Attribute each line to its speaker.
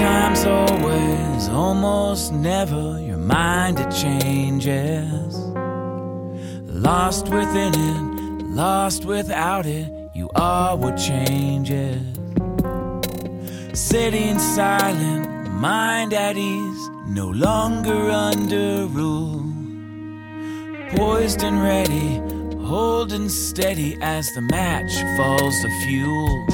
Speaker 1: Sometimes, always, almost never, your mind it changes. Lost within it, lost without it, you are what changes. Sitting silent, mind at ease, no longer under rule. Poised and ready, holding steady as the match falls to fuel.